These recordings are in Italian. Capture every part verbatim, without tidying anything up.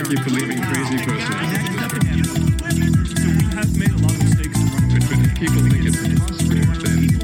I keep believing crazy person. Have made a lot of mistakes. But people think it's impossible, then...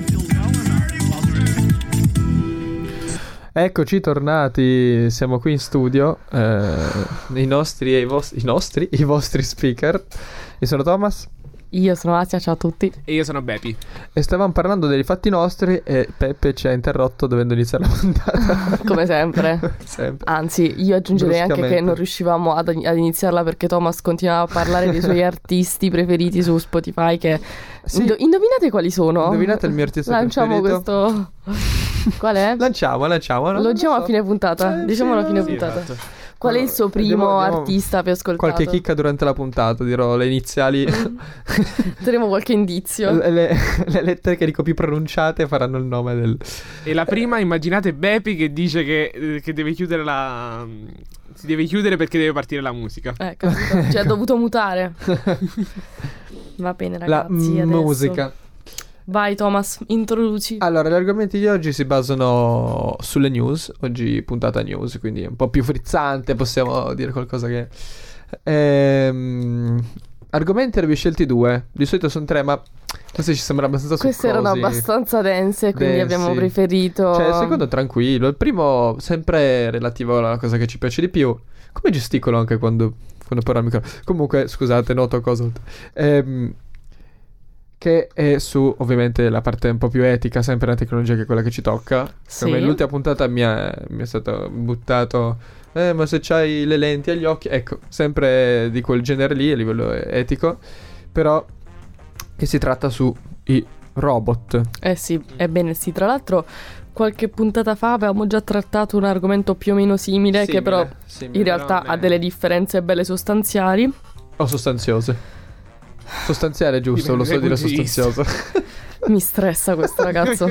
Eccoci tornati, siamo qui in studio, eh, i nostri e i vostri, i nostri, i vostri speaker. Io sono Thomas. Io sono Asia, ciao a tutti. E io sono Bepi. E stavamo parlando dei fatti nostri e Peppe ci ha interrotto dovendo iniziare la puntata. Come sempre. sempre. Anzi, io aggiungerei anche che non riuscivamo ad, ad iniziarla perché Thomas continuava a parlare dei suoi artisti preferiti su Spotify che... Sì. Indo- indovinate quali sono? Indovinate il mio artista Lanciamo preferito? questo... Qual è? Lanciamo, lanciamo. Lo diciamo so. a fine puntata. Eh, Diciamolo sì, a fine sì, puntata. esatto. Qual è il suo primo Andiamo- andiamo- artista più ascoltato? Qualche chicca durante la puntata, dirò le iniziali. Daremo qualche indizio. le, le, le lettere che dico più pronunciate faranno il nome del... E la prima, immaginate Bepi che dice che, eh, che deve chiudere la... Si deve chiudere perché deve partire la musica. Eh, capito. Cioè, ha dovuto mutare. Va bene, La ragazzi. adesso. musica. Vai, Thomas, introduci. Allora, gli argomenti di oggi si basano sulle news. Oggi puntata news, quindi un po' più frizzante, possiamo dire qualcosa che... Ehm, argomenti abbiamo scelti due. Di solito sono tre, ma questi ci sembra abbastanza Queste succosi. erano abbastanza dense, quindi Densi. abbiamo preferito... Cioè, il secondo tranquillo. Il primo sempre relativo alla cosa che ci piace di più. Come gesticolo anche quando, quando parlo al microfono. Comunque, scusate, noto cosa... Ehm... Che è su ovviamente la parte un po' più etica, sempre la tecnologia che è quella che ci tocca. Sì. Come l'ultima puntata mi è, mi è stato buttato Eh ma se c'hai le lenti agli occhi. Ecco, sempre di quel genere lì a livello etico. Però che si tratta su i robot. Eh sì, ebbene sì. Tra l'altro qualche puntata fa avevamo già trattato un argomento più o meno simile, Simile, che però simile, in realtà però ha ne- delle differenze belle sostanziali. O sostanziose. Sostanziale è giusto, Dipende lo so dai dire punti di vista. sostanzioso. Mi stressa questo ragazzo.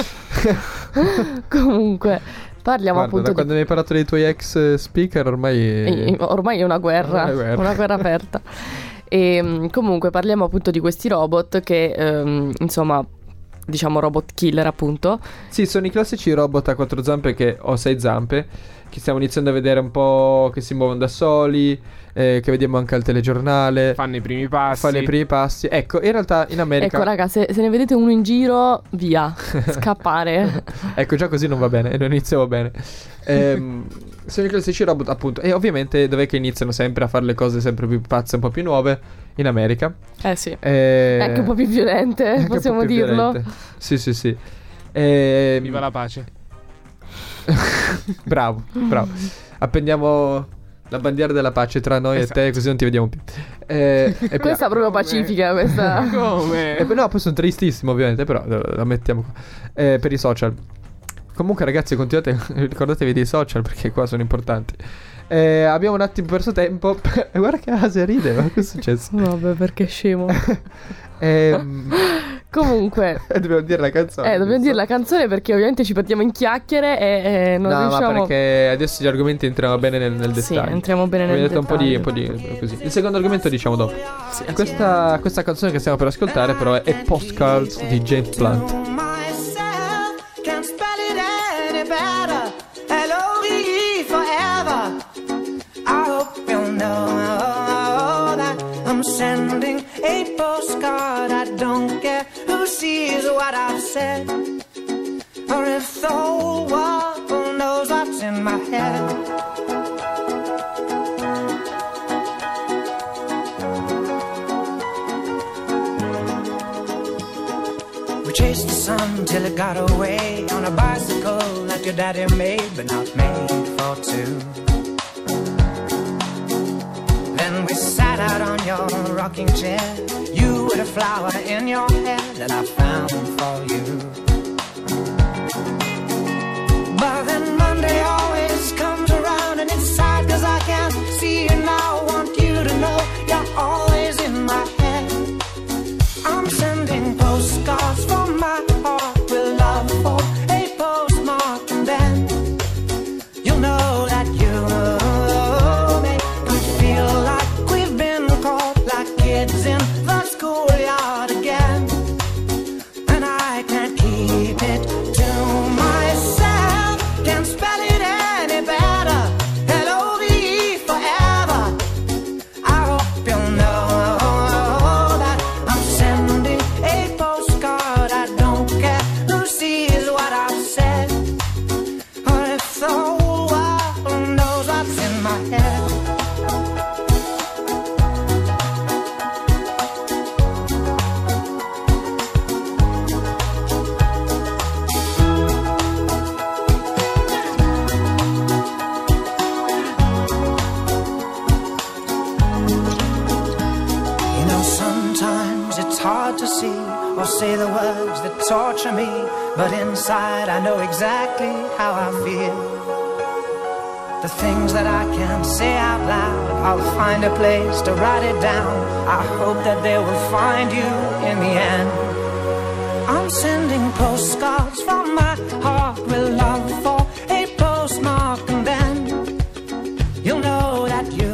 Comunque parliamo Guarda, appunto da di... quando mi hai parlato dei tuoi ex speaker ormai... Eh, Ormai è una guerra, Una guerra. una guerra aperta. E mh, comunque parliamo appunto di questi robot che, ehm, insomma, diciamo robot killer appunto. Sì, sono i classici robot a quattro zampe che o sei zampe, che stiamo iniziando a vedere un po' che si muovono da soli, eh, che vediamo anche al telegiornale. Fanno i primi passi. Fanno i primi passi. Ecco, in realtà in America... Ecco raga, se, se ne vedete uno in giro, via, scappare. Ecco, già così non va bene, non iniziamo bene. Ehm, sono i classici robot, appunto. E ovviamente dov'è che iniziano sempre a fare le cose sempre più pazze, un po' più nuove? In America. Eh sì, E... è anche un po' più violente, Anche un po' possiamo più dirlo. violente. Sì, sì, sì. Ehm, Viva la pace. Bravo, bravo. Appendiamo la bandiera della pace tra noi Esatto. e te, così non ti vediamo più. Eh, e poi- Questa è proprio Come? pacifica, questa. Come? e poi- no, poi sono tristissimo, ovviamente, però lo, lo mettiamo qua. Eh, per i social. Comunque, ragazzi, continuate, ricordatevi dei social perché qua sono importanti. Eh, abbiamo un attimo perso tempo. E guarda che Asia ride, ma che è successo? Vabbè, perché scemo. Ehm, Comunque, dobbiamo dire la canzone. eh, dobbiamo dire la canzone perché ovviamente ci perdiamo in chiacchiere e, e non no, riusciamo... ma perché adesso gli argomenti entriamo bene nel, nel Sì, dettaglio. entriamo bene nel Abbiamo detto un po' di, dettaglio. un po' di così. Il secondo argomento diciamo dopo. Sì, Questa, questa canzone che stiamo per ascoltare però è, è Postcards di James Blunt. Myself can't spell it any better. L O V E forever. I hope you know that I'm sending a postcard. I don't care who sees what I've said, or if the whole world knows what's in my head. We chased the sun till it got away on a bicycle that your daddy made, but not made for two. Then we sat out on your rocking chair, you with a flower in your hair that I found for you. But then Monday always comes around and it's sad 'cause I can't see you now. I want you to know you're always in my head. I'm sending postcards from my heart with love for a postmark, and then you'll know that you make me feel like we've been caught like kids in the schoolyard again. And I can't keep it to myself, can't spell it or say the words that torture me, but inside I know exactly how I feel. The things that I can't say out loud, I'll find a place to write it down. I hope that they will find you in the end. I'm sending postcards from my heart with love for a postmark, and then you'll know that you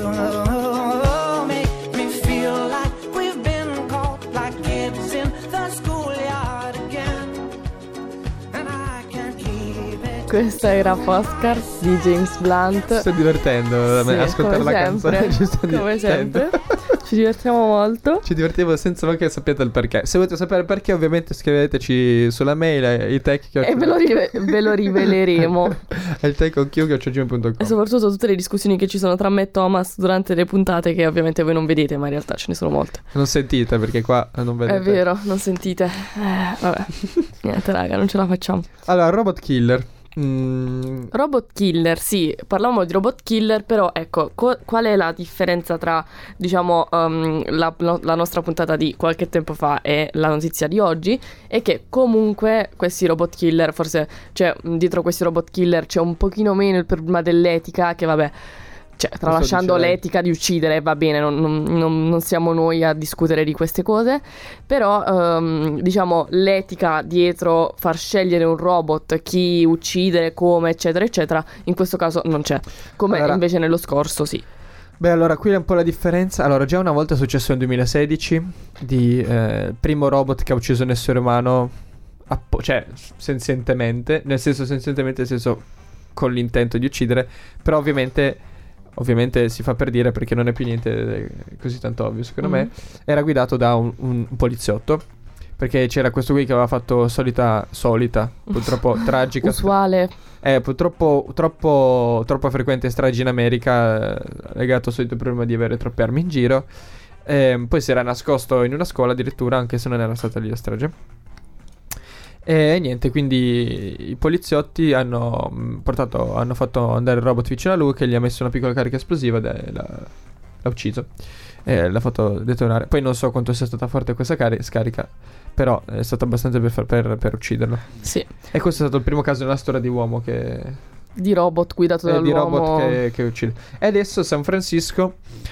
make me feel like we've been caught like kids in the schoolyard again, and I can't keep it. Questa era Postcard di James Blunt. Sto divertendo Sì, ascoltare come la sempre, canzone. Ci sto come divertendo. sempre. Ci divertiamo molto. Ci divertiamo senza che sappiate il perché. Se volete sapere il perché, ovviamente scriveteci sulla mail eh, i tech E ve lo, rive- ve lo riveleremo. il tech con chiocciolagmail punto com. E soprattutto tutte le discussioni che ci sono tra me e Thomas durante le puntate, che ovviamente voi non vedete, ma in realtà ce ne sono molte. Non sentite perché qua non vedete. È vero, non sentite. Eh, vabbè. Niente raga, non ce la facciamo. Allora, Robot Killer. Mm, Robot Killer, sì, parlavamo di Robot Killer, però ecco, co- qual è la differenza tra, diciamo, um, la, la nostra puntata di qualche tempo fa e la notizia di oggi? È che comunque questi Robot Killer, forse, cioè, dietro questi Robot Killer c'è un pochino meno il problema dell'etica, che vabbè, cioè, tralasciando dice lei. l'etica di uccidere, va bene, non, non- non- non siamo noi a discutere di queste cose, però ehm, diciamo l'etica dietro far scegliere un robot chi uccidere, come, eccetera, eccetera, in questo caso non c'è, come Allora- invece nello scorso sì. Beh, allora qui è un po' la differenza. Allora, già una volta è successo nel duemilasedici di eh, il primo robot che ha ucciso un essere umano, appo- cioè senzientemente, nel senso senzientemente, nel senso con l'intento di uccidere, però ovviamente ovviamente si fa per dire perché non è più niente eh, così tanto ovvio secondo me. Mhm. Era guidato da un, un- un poliziotto, perché c'era questo qui che aveva fatto solita solita purtroppo tragica Usuale. eh, purtroppo troppo troppo frequente stragi in America, eh, legato al solito problema di avere troppe armi in giro. Ehm, poi si era nascosto in una scuola addirittura, anche se non era stata lì la strage. E niente, quindi i poliziotti hanno mh, portato, hanno fatto andare il robot vicino a lui, che gli ha messo una piccola carica esplosiva ed l'ha, l'ha ucciso. E l'ha fatto detonare. Poi non so quanto sia stata forte questa cari- scarica, però è stata abbastanza per, far- per, per ucciderlo. Sì, E questo è stato il primo caso nella storia di uomo che, di robot guidato eh, di dall'uomo. robot che, che uccide. E adesso San Francisco,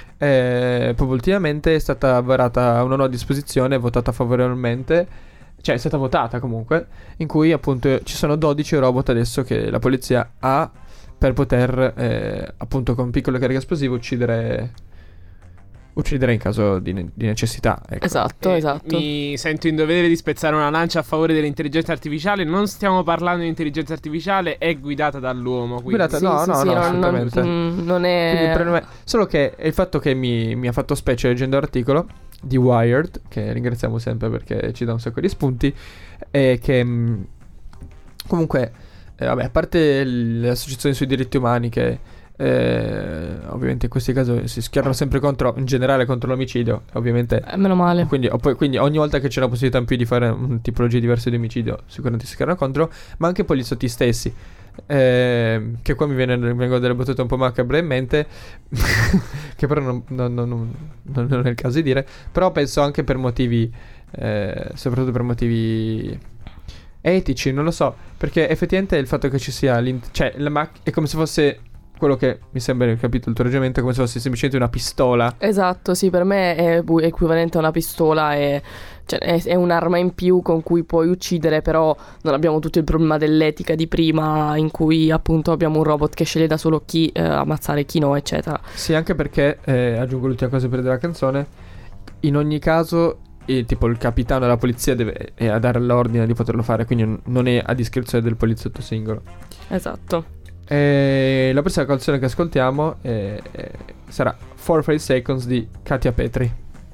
eh, proprio ultimamente, è stata varata una nuova disposizione votata favorevolmente. Cioè è stata votata comunque, in cui appunto ci sono dodici robot adesso che la polizia ha per poter eh, appunto con piccole cariche esplosive uccidere uccidere in caso di, ne- di necessità, ecco. Esatto, Eh, esatto. Mi sento in dovere di spezzare una lancia a favore dell'intelligenza artificiale. Non stiamo parlando di intelligenza artificiale, è guidata dall'uomo. Quindi. Guidata- Sì, no, sì, no, sì, no, non, assolutamente. non- non è... Quindi il problema è- solo che è il fatto che mi, mi ha fatto specie leggendo l'articolo di Wired, che ringraziamo sempre perché ci dà un sacco di spunti, e che mh, comunque eh, vabbè, a parte l- le associazioni sui diritti umani che eh, ovviamente in questi casi si schierano sempre contro, in generale contro l'omicidio, ovviamente. Eh, meno male. Quindi, o poi- quindi ogni volta che c'è una possibilità in più di fare una tipologia diversa di omicidio, sicuramente si schierano contro, ma anche i poliziotti stessi. Eh, che qua mi, viene, mi vengono delle battute un po' macabre in mente, che però non, non- non- non- non è il caso di dire. Però penso anche per motivi, eh, soprattutto per motivi etici, non lo so, perché effettivamente il fatto che ci sia l'int- cioè la mac- è come se fosse quello che mi sembra aver capito il tuo ragionamento, è come se fosse semplicemente una pistola. Esatto, sì, per me è bu- equivalente a una pistola, e, cioè, è, è un'arma in più con cui puoi uccidere, però non abbiamo tutto il problema dell'etica di prima, in cui appunto abbiamo un robot che sceglie da solo chi eh, ammazzare e chi no, eccetera. Sì, anche perché, eh, aggiungo l'ultima cosa per della canzone, in ogni caso, eh, tipo il capitano della polizia deve è a dare l'ordine di poterlo fare, quindi n- non è a discrezione del poliziotto singolo. Esatto. E la prossima canzone che ascoltiamo eh, eh, sarà four five Seconds di Katia Petri.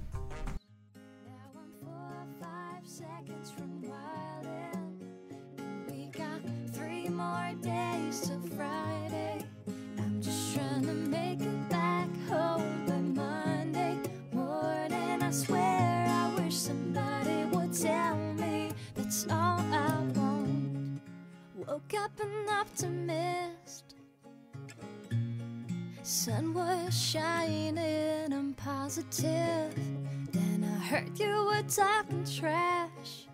Five seconds from wildin', we got three more days till Friday. I'm just trying to make it back home by Monday morning. I swear I wish somebody would tell me that's all I want. Woke up an optimist. Sun was shining, I'm positive. Then I heard you were talking trash.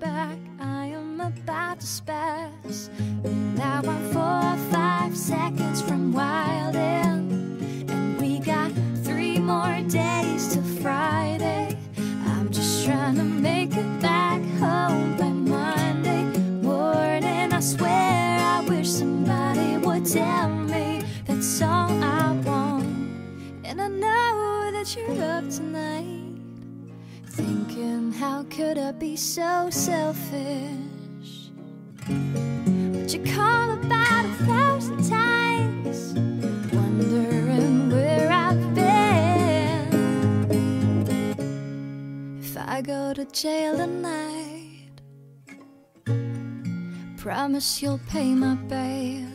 back. I am about to spaz. Now I'm four or five seconds from wild end, and we got three more days till Friday. I'm just trying to make it back home by Monday morning. I swear I wish somebody would tell me that's all I want. And I know that you're up tonight, thinking how could I be so selfish. But you call about a thousand times, wondering where I've been. If I go to jail tonight, promise you'll pay my bail.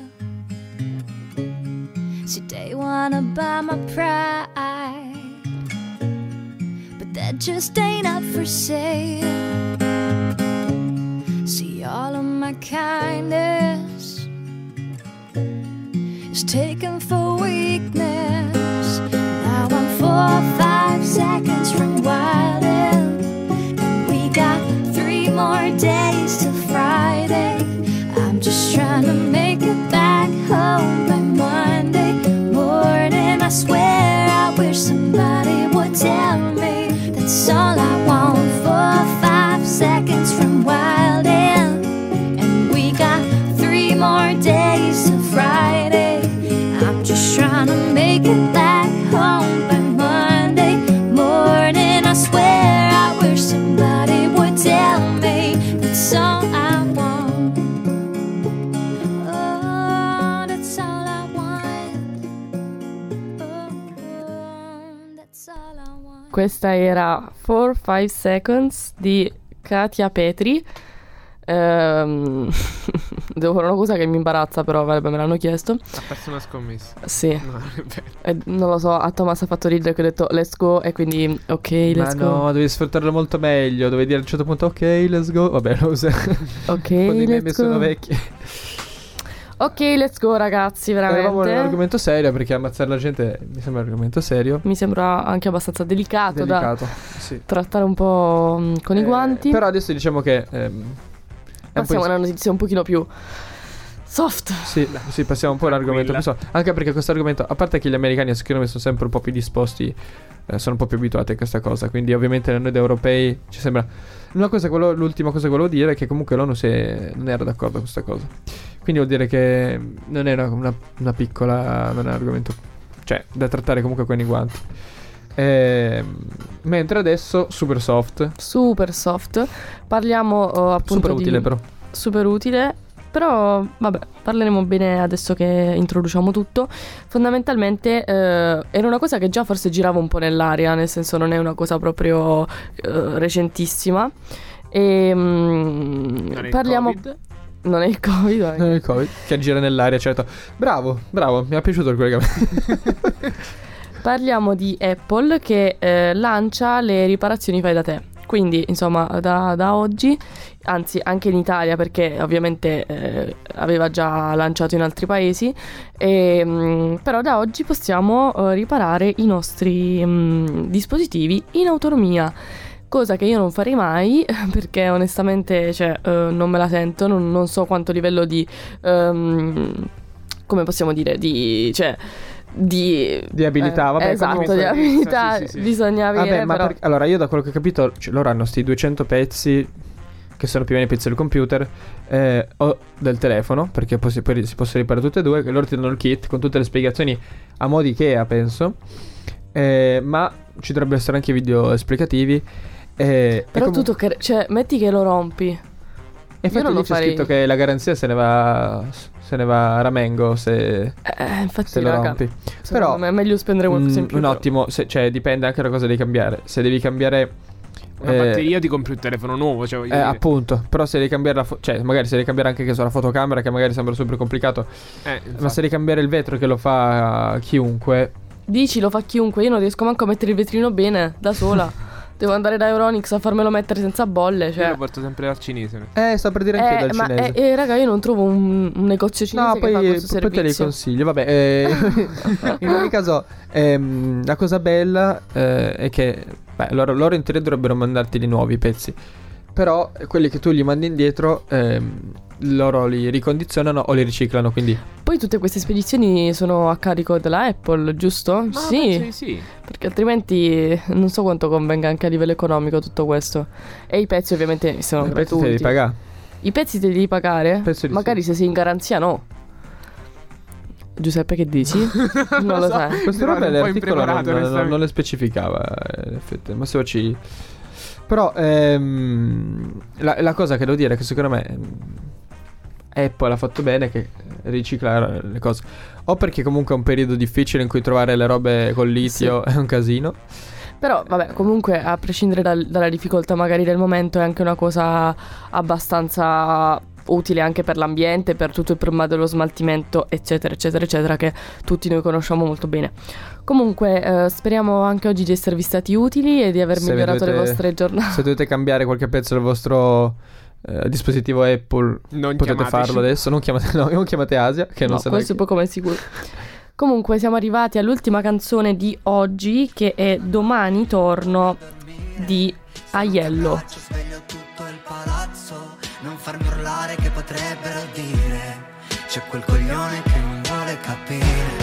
See, they wanna buy my pride, but that just ain't up for sale. See, all of my kindness is taken for weakness. Now I'm four or five seconds from wild end, and we got three more days till Friday. I'm just trying to make it back home by Monday morning. I swear I wish somebody would tell me that's all I want. Four or five seconds from wild end, and we got three more days till Friday. I'm just trying to make it back home by Monday morning. I swear I wish somebody would tell me that's all I want. Oh, that's all I want. Oh, oh, that's all I want. Questa era four five Seconds di Katia Petri. Ehm, devo fare una cosa che mi imbarazza, però vabbè, me l'hanno chiesto. Ha perso una scommessa. Sì. No, non è vero. Eh, non lo so, a Thomas ha fatto ridere che ho detto let's go e quindi ok, let's Ma go. no, devi sfruttarlo molto meglio. Dovevi dire a un certo punto ok, let's go. Vabbè, lo uso. Ok, Quando i memi let's sono go. vecchi. Ok, let's go ragazzi, Eravamo in un veramente. argomento serio, perché ammazzare la gente mi sembra un argomento serio. Mi sembra anche abbastanza delicato, Delicato, da sì. trattare un po' mm, con i Eh, guanti. Però adesso diciamo che ehm, è un po' Passiamo a in- una notizia un pochino più soft. Sì, sì, passiamo un po' all'argomento più Tranquilla. so- anche perché questo argomento, a parte che gli americani secondo me sono sempre un po' più disposti, eh, sono un po' più abituati a questa cosa. Quindi ovviamente noi da europei ci sembra. Una cosa che volevo- l'ultima cosa che volevo dire è che comunque l'ONU si è- non era d'accordo con questa cosa. Quindi vuol dire che non è una, una- una piccola, non è un argomento, cioè, da trattare comunque con i guanti. Ehm, mentre adesso super soft, Super soft. Parliamo eh, appunto super di utile però. super utile. Però vabbè, parleremo bene adesso che introduciamo tutto. Fondamentalmente eh, era una cosa che già forse girava un po' nell'aria, nel senso non è una cosa proprio eh, recentissima. E mm, Non è il parliamo Covid? non è il Covid, vai. Non è il Covid, che gira nell'aria, certo. Bravo, bravo, mi è piaciuto il collegamento. Parliamo di Apple che eh, lancia le riparazioni fai da te. Quindi, insomma, da, da oggi, anzi anche in Italia, perché ovviamente eh, aveva già lanciato in altri paesi, e, mh, però da oggi possiamo eh, riparare i nostri mh, dispositivi in autonomia. Cosa che io non farei mai, perché onestamente cioè, eh, non me la sento, non, non so quanto livello di... ehm, come possiamo dire, di... Cioè, di, Di abilità, eh, vabbè, esatto, comunque- di abilità Sì, sì, sì. bisogna avere. Vabbè, ma però... per- allora io da quello che ho capito, cioè, loro hanno sti duecento pezzi che sono più o meno i pezzi del computer eh, o del telefono, perché poi si, poi si possono riparare tutte e due, che loro ti danno il kit con tutte le spiegazioni a mo' di Ikea, penso. Eh, ma ci dovrebbero essere anche video esplicativi. Eh, Però e tu comu- tocca... Cioè, metti che lo rompi. e infatti non lì lo c'è farei. scritto che la garanzia se ne va se ne va a ramengo se, Eh, infatti, se lo raga, rompi. secondo Però me è meglio spendere qualcosa in mm, più. un però. attimo, se- cioè dipende anche da cosa devi cambiare. Se devi cambiare Una eh, batteria ti compri un telefono nuovo, cioè voglio Eh, dire. appunto, però se devi cambiare la fo- cioè magari se devi cambiare anche che so, la fotocamera, che magari sembra super complicato, Eh, ma infatti. se devi cambiare il vetro che lo fa chiunque, Dici, lo fa chiunque. Io non riesco manco a mettere il vetrino bene, da sola. Devo andare da Euronics a farmelo mettere senza bolle. Io Cioè... lo porto sempre dal cinese. eh, sto per dire anche io Eh, dal ma cinese. eh, eh, raga, io non trovo un, un negozio cinese No, che poi, fa questo poi te li servizio. consiglio. Vabbè, eh, in ogni caso, ehm, la cosa bella eh, è che beh, loro, loro in teoria dovrebbero mandarti di nuovi pezzi. però quelli che tu gli mandi indietro ehm, loro li ricondizionano o li riciclano, quindi Poi tutte queste spedizioni sono a carico della Apple, giusto? Ma sì, penso di sì. perché altrimenti non so quanto convenga anche a livello economico tutto questo. E i pezzi ovviamente sono i pezzi te gratuiti. li pagare. I pezzi te li devi pagare? Penso di Magari sì. se sei in garanzia no. Giuseppe, che dici? Non lo sai. Queste No, robe un po' l'articolo non, impreparato, non- onestamente. non le specificava, eh, in effetti, ma se ci... Però ehm, la, la cosa che devo dire è che secondo me ehm, Apple ha fatto bene che riciclare le cose. O perché comunque è un periodo difficile in cui trovare le robe col litio è un casino. Però vabbè, comunque a prescindere dal- dalla difficoltà magari del momento è anche una cosa abbastanza utile anche per l'ambiente, per tutto il problema dello smaltimento, eccetera, eccetera, eccetera, che tutti noi conosciamo molto bene. Comunque eh, speriamo anche oggi di esservi stati utili e di aver Se migliorato le dovete- vostre giornate. Se dovete cambiare qualche pezzo del vostro eh, dispositivo Apple, Non potete chiamateci. farlo adesso. Non chiamate, no, non chiamate Asia, che non No, sa questo è poco ma è sicuro. Comunque siamo arrivati all'ultima canzone di oggi, che è Domani torno di Aiello. Faccio sveglio tutto il palazzo, non farmi urlare che potrebbero dire c'è quel coglione che non vuole capire.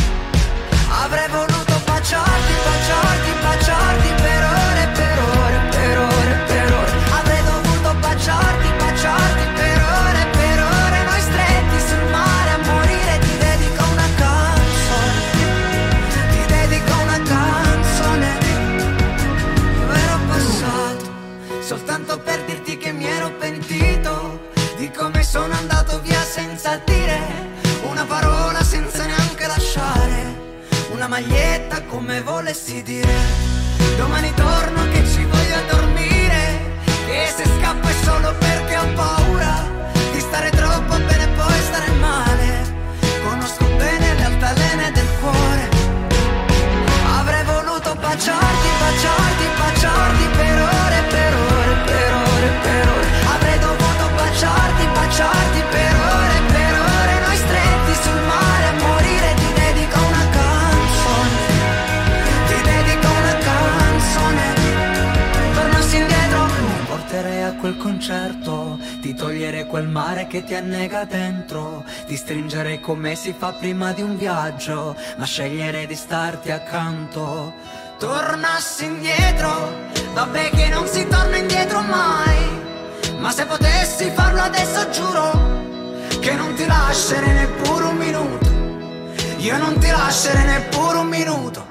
Avrei voluto baciarti, baciarti, baciarti per ore, per ore, per ore, per ore. Avrei dovuto baciarti, baciarti per ore, per ore. Noi stretti sul mare a morire, ti dedico una canzone, ti dedico una canzone. Io ero passato soltanto per dirti che mi ero pentito di come sono andato via senza dire una parola, senza neanche lasciare una maglietta come volessi dire. Domani torno che ci voglio dormire, che se scappo è solo perché ho paura di stare troppo bene e poi stare male. Conosco bene le altalene del cuore. Avrei voluto baciarti, baciarti, baciarti per ore, per ore, per ore, per ore. Avrei dovuto baciarti, baciarti per ore, per ore. Noi stretti sul mare a morire, ti dedico una canzone, ti dedico una canzone. Tornassi indietro, mi porterei a quel concerto, ti toglierei quel mare che ti annega dentro, ti stringerei come si fa prima di un viaggio, ma sceglierei di starti accanto. Tornassi indietro, vabbè che non si torna indietro mai, ma se potessi farlo adesso giuro che non ti lascerei neppure un minuto, io non ti lascerei neppure un minuto.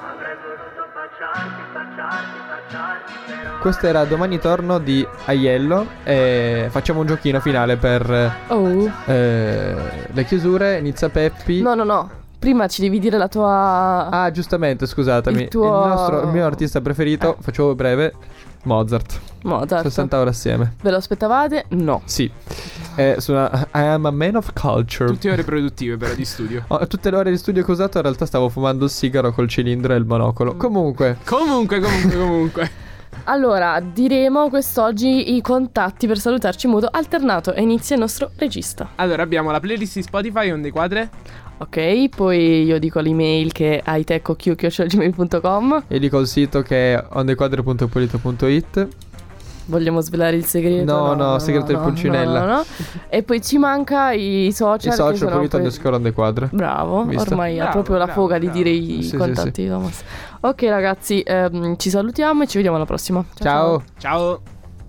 Questo era Domani torno di Aiello. E facciamo un giochino finale per Oh. eh, le chiusure. Inizia Peppi. No, no, no. Prima ci devi dire la tua... Ah, giustamente, scusatemi. Il tuo- il, nostro, il mio artista preferito, facevo breve, Mozart. Mozart. sessanta ore assieme. Ve lo aspettavate? No. Sì. Eh, su una, I am a man of culture. Tutte ore produttive però di studio. Oh, tutte le ore di studio che ho usato in realtà stavo fumando il sigaro col cilindro e il monocolo. Comunque, Comunque, comunque, comunque. Allora, diremo quest'oggi i contatti per salutarci in modo alternato e inizia il nostro regista. Allora abbiamo la playlist di Spotify Onde Quadre. Ok, poi io dico l'email che è itecco chiocciola gmail punto com. e dico il sito che è ondequadre punto polito punto it. Vogliamo svelare il segreto? No, no, segreto di Pulcinella. no, no, no. E poi ci manca i social. I che social sono polito poi- underscore ondequadre. Bravo, Visto? ormai ha Bravo, proprio la bravo, foga di bravo. dire i Sì, sì, contatti di Thomas. Ok ragazzi, ehm, ci salutiamo e ci vediamo alla prossima. Ciao. Ciao.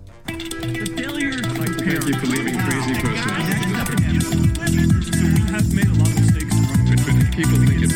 Thank you for leaving Crazy Person. Have made a lot of mistakes. But people think it's